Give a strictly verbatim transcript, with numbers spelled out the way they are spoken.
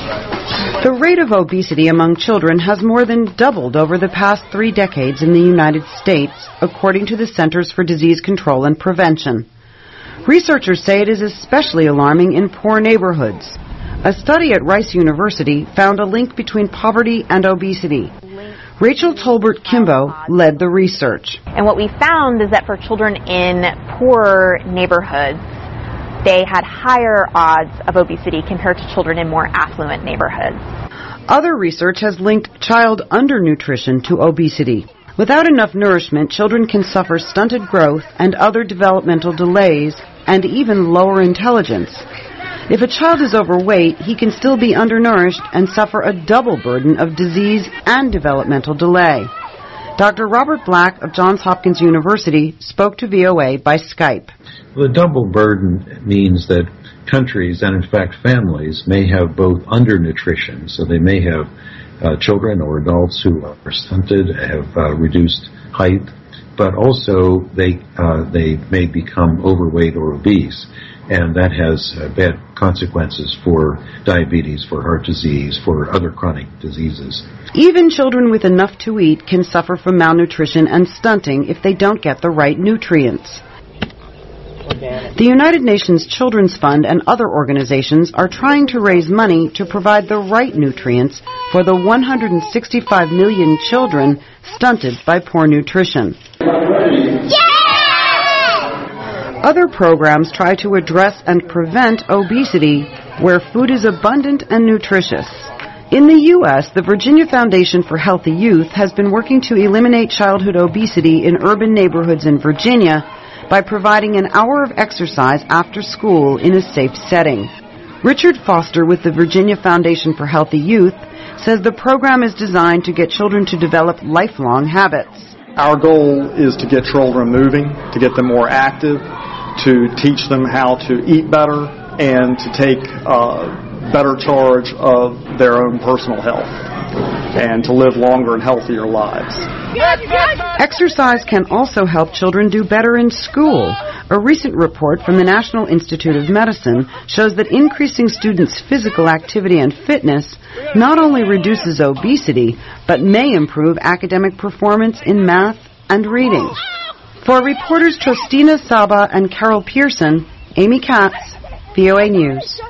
The rate of obesity among children has more than doubled over the past three decades in the United States, according to the Centers for Disease Control and Prevention. Researchers say it is especially alarming in poor neighborhoods. A study at Rice University found a link between poverty and obesity. Rachel Tolbert Kimbo led the research. And what we found is that for children in poor neighborhoods, they had higher odds of obesity compared to children in more affluent neighborhoods. Other research has linked child undernutrition to obesity. Without enough nourishment, children can suffer stunted growth and other developmental delays and even lower intelligence. If a child is overweight, he can still be undernourished and suffer a double burden of disease and developmental delay. Doctor Robert Black of Johns Hopkins University spoke to V O A by Skype. The double burden means that countries, and in fact families, may have both undernutrition, so they may have uh, children or adults who are stunted, have uh, reduced height, but also they uh, they may become overweight or obese, and that has uh, bad consequences for diabetes, for heart disease, for other chronic diseases. Even children with enough to eat can suffer from malnutrition and stunting if they don't get the right nutrients. The United Nations Children's Fund and other organizations are trying to raise money to provide the right nutrients for the one hundred sixty-five million children stunted by poor nutrition. Other programs try to address and prevent obesity where food is abundant and nutritious. In the U S, the Virginia Foundation for Healthy Youth has been working to eliminate childhood obesity in urban neighborhoods in Virginia by providing an hour of exercise after school in a safe setting. Richard Foster with the Virginia Foundation for Healthy Youth says the program is designed to get children to develop lifelong habits. Our goal is to get children moving, to get them more active, to teach them how to eat better, and to take uh, better charge of their own personal health, and to live longer and healthier lives. Exercise can also help children do better in school. A recent report from the National Institute of Medicine shows that increasing students' physical activity and fitness not only reduces obesity, but may improve academic performance in math and reading. For reporters Trostina Saba and Carol Pearson, Amy Katz, V O A News.